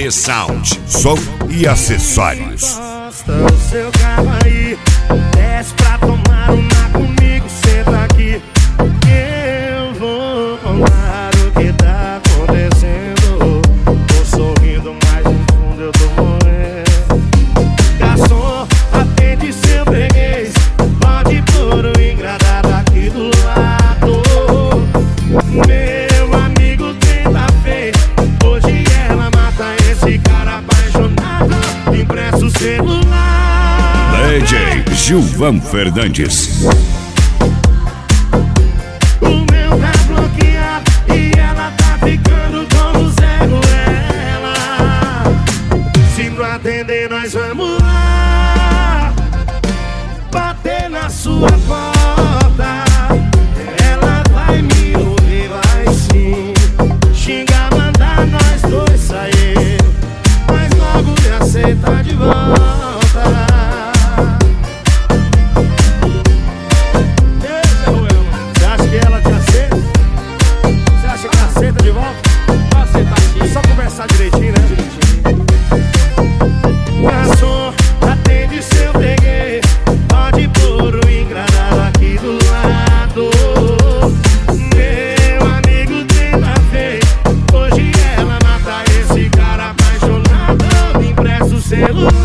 AD Sound, som e acessórios. O seu carro aí, desce pra tomar uma comigo, senta aqui. Eu vou contar o que tá acontecendo. Tô sorrindo, mas no fundo eu tô morrendo. Garçom, atende seu freguês, pode pôr o engradado aqui do lado. Meu amigo tenta ver, hoje ela mata esse cara apaixonado. Empresta o celular. DJ Gilvan Fernandes. O meu tá bloqueado e ela tá ficando com o Zé Ruela. Se não atender, nós vamos lá bater na sua porta. Ela vai me ouvir, vai sim. Xingar, mandar nós dois sair, mas logo me aceita de volta. Você acha que ela te aceita? Você acha que aceita de volta? Vai aceitar sim. É só conversar direitinho, né? Garçom, atende seu freguês, pode pôr o engradado aqui do lado. Meu amigo tenta ver, hoje ela mata esse cara apaixonado. Me empresta o celular.